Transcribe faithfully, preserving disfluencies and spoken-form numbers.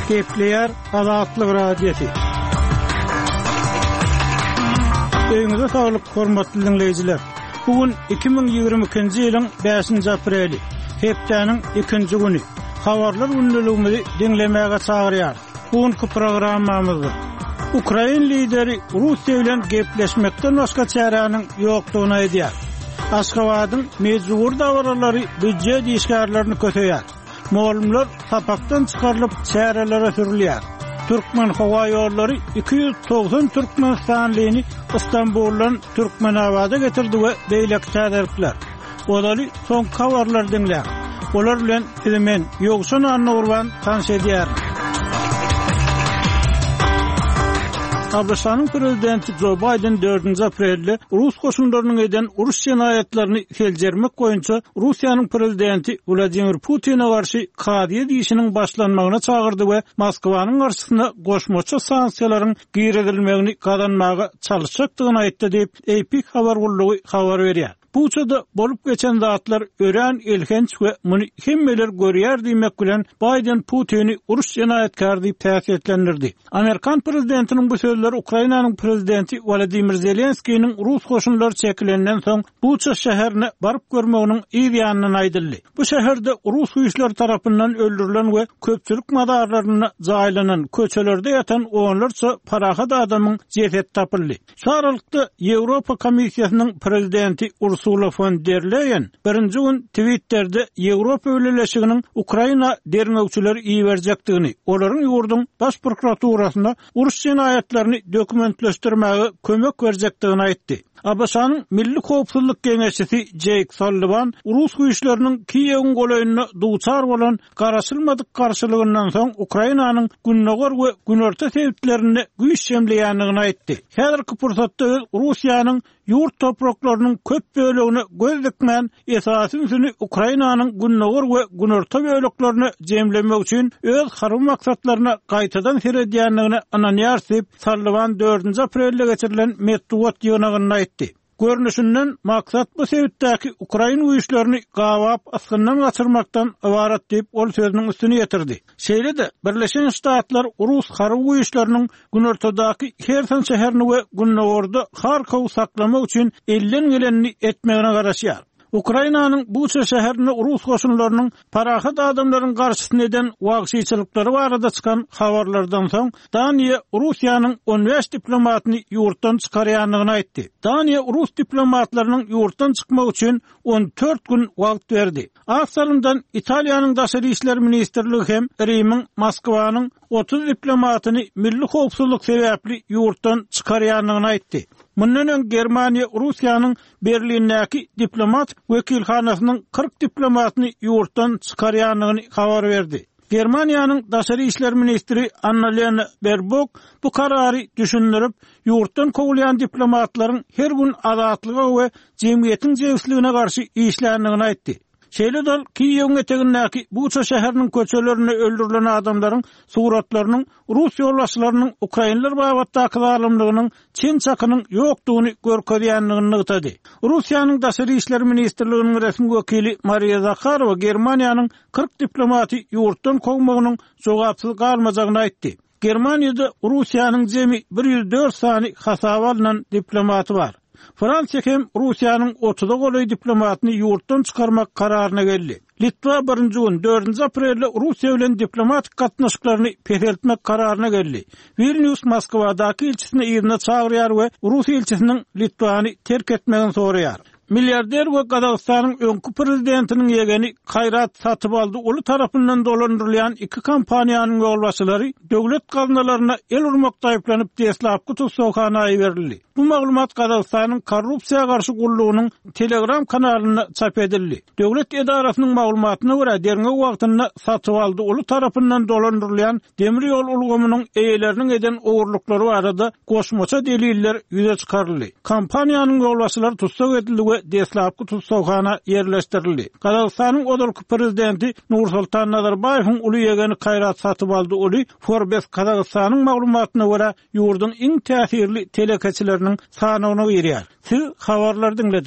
Kepler Azatlyk radiosi. Öňüňize saglyk, hormatly dinleýijiler. Bugün iki bin ýygrimi ikinji ýylyň beşinji apreli, hepdeniň ikinji güni. Habarlar gündäligimizi dinlemäge çagyrýar. Bugünkü programmamyzda Ukraina lideri Russiýa bilen gepleşmekden başga çäranyň ýokdugyny aýdýar. Aşgabatyň mejbur dawarlary büdjet işgärlerini köteýär. Moğollar tapaktan çıkarılıp çärelere sürülýär. Türkmen hava ýollary iki yüz doksan Türkmenistanlyny İstanbuldan Türkmenabada getirdi we beýlek täderikler. Olaly soň habarlar dinlär. Olar bilen men Ýogşan Annurwan tanış edýär. Amerikan prezidenti Joe Biden dördünji aprelde Rus koşunlarynyň eden uruş cinayetlerini keljermek boýunça Russiýanyň prezidenti Vladimir Putin'e garşy kadyýa diýişiniň başlanmagyna çagyrdy we Moskwanyň garşysyna goşmaça sanksiýalaryň giýredilmegini gadanmaga çalışjakdygyny aýtdy diýip A P habar gullugy habar berýär. Bu çada bolup geçen zatlar ören ilhenç we muny hemmeler görýär diýmek bilen Biden Putin'i uruş cinayetkarı diýip täsirlendirdi. Amerikan prezidentiniň bu sözleri Ukrainanyň prezidenti Volodymyr Zelenskiýiň Rus goşunlary çekilenden soň Bucha şäherine baryp görmeginiň ýa-ýanyny aýdyldy. Bu şäherde Rus güýçleri tarapyndan öldürilen we köpçülik madarlaryna jaýlanan köçelerde ýatan onlarça parahat adamyň jeseti tapyldy. Şu aralykda Ýewropa Komissiýasynyň prezidenti Ursula von der Leyen birinji gün Twitter'de Ýewropa Öwreleşiginiň Ukraina derňegçileri iýerjekdigini, olaryň ýurdun baş prokuraturasyna uruş cinayetlerini dokumentleşdirmäge kömek berjekdigini aýtdy. A B S-nyň Milli Howpsuzlyk Geňeşçisi Jake Sullivan Rus güýçleriniň Kiýewiň golaýyna duçar bolan garaşylmadyk garşylygyndan soň Ukrainanyň günnäger we günorta sebitlerini güýç şemleýändigini aýtdy. Häzirki pursatda Russiýanyň ýurt topraklarynyň köp bölegini göz dikmän esasy üsüni Ukrainanyň günnäger we günorta böleklerini jemlemek üçin öz harby maksatlaryna gaýtadan seredýändigini ananýar diýip Sullivan dördünji aprelde geçirilen medeniýet ýygynyna aýtdy. Görnüşinden maksat bu sebitdäki Ukraina güýçlerini gawap asgyndan gaçyrmakdan ibarat diýip ol sözüniň üstüne ýetirdi. Şeýle-de Birleşen Ştatlar Rus harby güýçleriniň günortadaky Kherson şäherini we günnägerde Harkow saklamak üçin elden gelenini etmegine garaşýar. Ukrainanyň Bucha şäherine Rus goşunlarynyň parahat adamlaryň garşysyna eden wagşyçylyklary barada çykan habarlardan soň Daniýa Russiýanyň on beş diplomatyny ýurtdan çykarýandygyny aýtdy. Daniýa Rus diplomatlarynyň ýurtdan çykmak üçin on dört gün wagt berdi. Asalyndan Italiýanyň daşary işler ministrligi hem Rimiň Moskwanyň otuz diplomatyny milli howpsuzlyk sebäpli ýurtdan çykarýandygyny aýtdy. Mundan öň Germaniýa Russiýanyň Berlindäki diplomat wekilhanasynyň kırk diplomatyny ýurtdan çykarýandygyny habar berdi. Germaniýanyň daşary işler ministri Annalena Baerbock bu karary düşündirip ýurtdan kowulýan diplomatlaryň her gün azatlyga we jemgyýetiň jewsligine garşy işländigini aýtdy. Şeýle-de Kiýewiň etegindäki Bucha şäheriniň köçelerine öldürilen adamlaryň suratlarynyň Rus ýolbaşçylarynyň Ukrainalar babatdaky zalymlygynyň çin çakynyň ýokdugyny görkezýändigini ýytady. Russiýanyň daşary işler ministrliginiň resmi wekili Maria Zakharova Germaniýanyň kırk diplomaty ýurtdan kowmagynyň jogapsyz galmajagyny aýtdy. Germaniýada Russiýanyň jemi bir yüz dört sany hasaba alynan diplomaty bar. Fransiýa hem Russiýanyň otuza golaý diplomatyny ýurtdan çykarmak kararyna geldi. Litwa birinji gün dördünji aprelde Russiýa bilen diplomatik gatnaşyklaryny peşeltmek kararyna geldi. Vilnius Moskwadaky elçisini ýerine çagyrýar we Rus elçisiniň Litvany terk etmegini soraýar. Milliarder we Gazagystanyň öňkü prezidentiniň ýegeni Kayrat Satybaldy uly tarapyndan dolandyrylýan iki kompaniýanyň ýolbaşçylary döwlet gazanalaryna el urmakda aýplanyp Deslapky tutsakhanaga berildi. Bu maglumat Gazagystanyň korrupsiýaga garşy gullugynyň Telegram kanalyna çap edildi. Döwlet edarasynyň maglumatyna görä derňe wagtynda Satybaldy uly tarapyndan dolandyrylýan demir ýol ulgamynyň eýeleriniň eden ogurlyklary barada goşmaça deliller ýüze çykaryldy. Kompaniýanyň ýolbaşçylary tutsak edildi we Deslapky tutsakhana ýerleşdirildi. Gazagystanyň odurky prezidenti Nursultan Nazarbayewiň uly ýegeni Kayrat Satybaldy uly Forbes Gazagystanyň maglumatyna görä ýurdun iň täsirli telekeçileriniň sanawyny berýär. Siz habarlar dinlediniz.